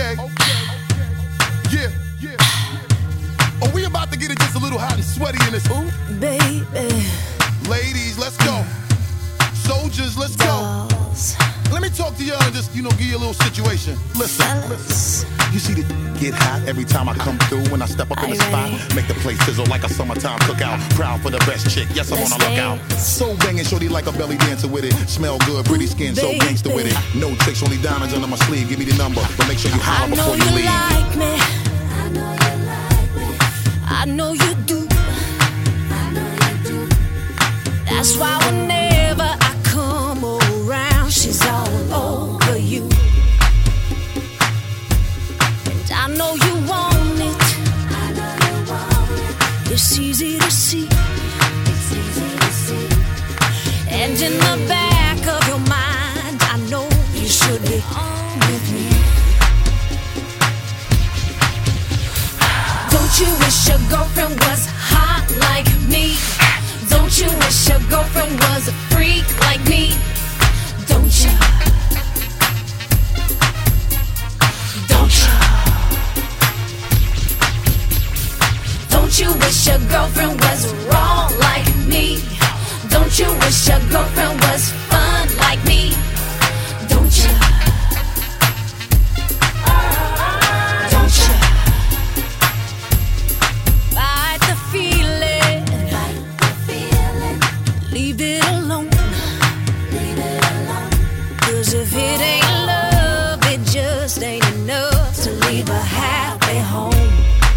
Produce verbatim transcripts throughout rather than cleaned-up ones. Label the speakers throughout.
Speaker 1: Okay. Yeah. Yeah. Oh, we about to get it just a little hot and sweaty in this. Ooh.
Speaker 2: Baby.
Speaker 1: Ladies, let's go. Soldiers, let's go. Let me talk to y'all and just, you know, give you a little situation. Listen, listen. You see the get hot every time I come through. When I step up in the spot, make the place sizzle like a summertime cookout. Proud for the best chick, yes, I'm on the lookout. So banging, shorty like a belly dancer with it. Smell good, pretty skin, so gangster with it. No tricks, only diamonds under my sleeve. Give me the number, but make sure you holler before you leave.
Speaker 2: Like me. I know you like me. I know you do. I know you do. That's why whenever I come around, she's all over you. And I know you want it. I know you want it. It's easy to see. It's easy to see. And in the back of your mind, I know you should be on with me. Don't you wish your girlfriend was hot like me? Don't you wish your girlfriend was a freak like me? Don't you? Don't you? Don't you wish your girlfriend was raw like me? Don't you wish your girlfriend was fun like me? Don't you? Don't you? Fight the feeling. Fight the feeling. Leave it alone. Leave it alone. 'Cause if it ain't love, it just ain't enough to leave a happy home.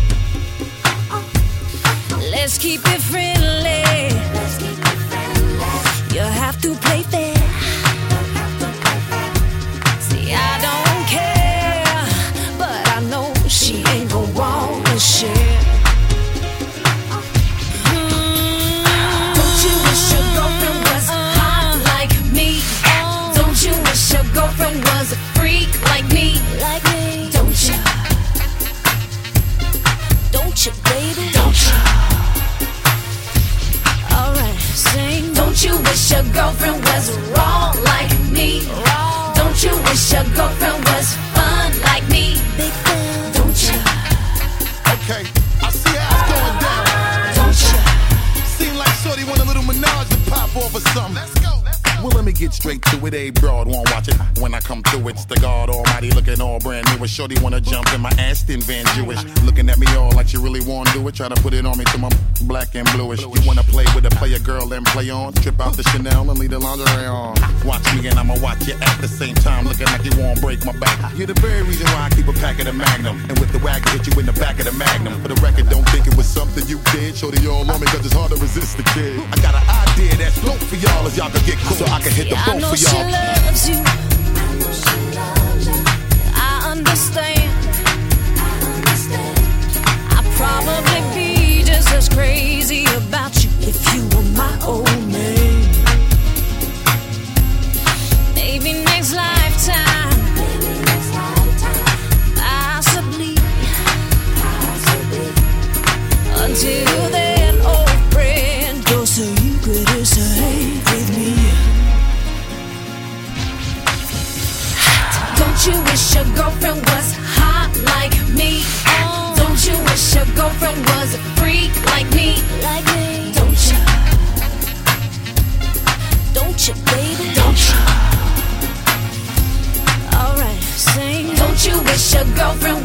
Speaker 2: Let's keep it friendly. Let's keep it friendly. You have to play fair. See, I don't care, but I know she ain't gonna wanna share. Mm. Don't you wish your girlfriend was hot like me? Don't you wish your girlfriend was a freak like me? Like me? Don't you? Don't you, baby? Don't you? Alright, sing. Don't you wish your girlfriend was raw like me? Raw. Don't you wish your girlfriend was fun like me? Big fan. Don't you?
Speaker 1: Okay, I see how it's going down.
Speaker 2: Don't you?
Speaker 1: Seem like shorty want a little menage to pop off or something. Let's go. Well, let me get straight to it. A broad won't watch it when I come through. It's the God Almighty looking all brand new. A shorty wanna jump in my Aston Van Jewish, looking at me all like she really wanna do it. Try to put it on me till I'm black and bluish. You wanna play with a player girl and play on? Trip out the Chanel and leave the lingerie on. Watch me and I'ma watch you at the same time, looking like you won't break my back. You're the very reason why I keep a pack of the Magnum, and with the wagon hit you in the back of the Magnum. For the record, don't think it was something you did. Shorty all on me 'cause it's hard to resist the kid. I got an idea that's dope for y'all as y'all can get cool, so I can hit the boat for y'all.
Speaker 2: She loves you. I know she loves you. I understand. I understand. I'd probably be just as crazy about you if you were my old man. Maybe next lifetime. Maybe next lifetime. Possibly. Possibly. Until then, old friend, you're so you could say with me. Don't you wish your girlfriend was hot like me? Oh. Don't you wish your girlfriend was a freak like me? Like me? Don't you? Don't you, baby? Don't you? Alright, sing. Don't you wish your girlfriend